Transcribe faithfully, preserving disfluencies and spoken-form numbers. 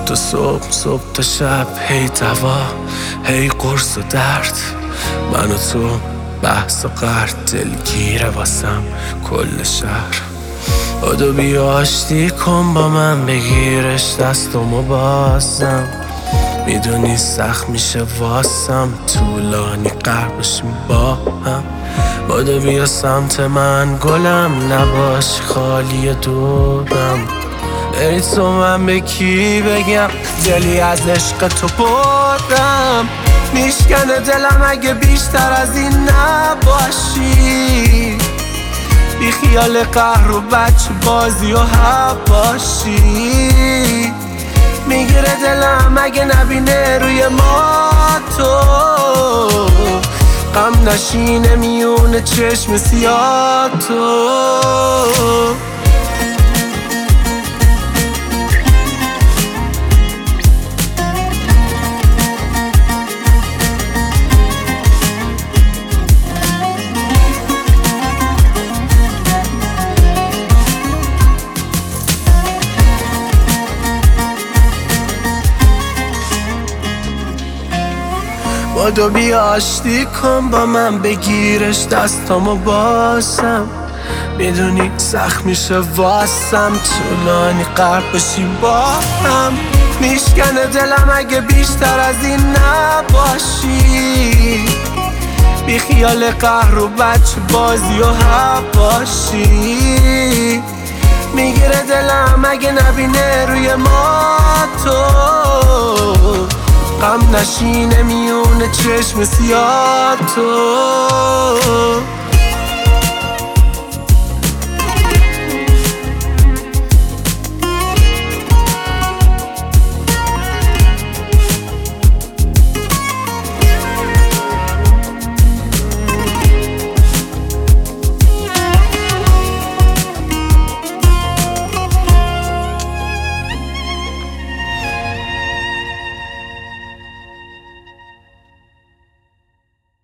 تا صبح صبح تا شب، هی دوا هی قرص و درد، من و تو بحث و قرد، دلگیره واسم کل شهر. بادو بیا آشتی کن با من، بگیرش دستمو بازم، میدونی سخت میشه واسم، طولانی غرق بشیم با هم. بادو بیا سمت من گلم، نباش خالی دورم، بری تو من به کی بگم، دلی از عشق تو بردم، میشکنه دلم اگه بیشتر از این نباشی، بی خیال قهر و بچه بازی و حواشی، میگیره دلم اگه نبینه روی ما تو، غم نشینه میونه چشم سیاه تو. بادو بیا آشتی کن با من، بگیرش دستامو بازم، میدونی سخت میشه واسم، طولانی غرق بشیم با هم، میشکنه دلم اگه بیشتر از این نباشی، بی خیال قهر و بچه بازی و حواشی، میگیره دلم اگه نبینه روی ما تو، غم نشینه میونه چشم سیاه تو.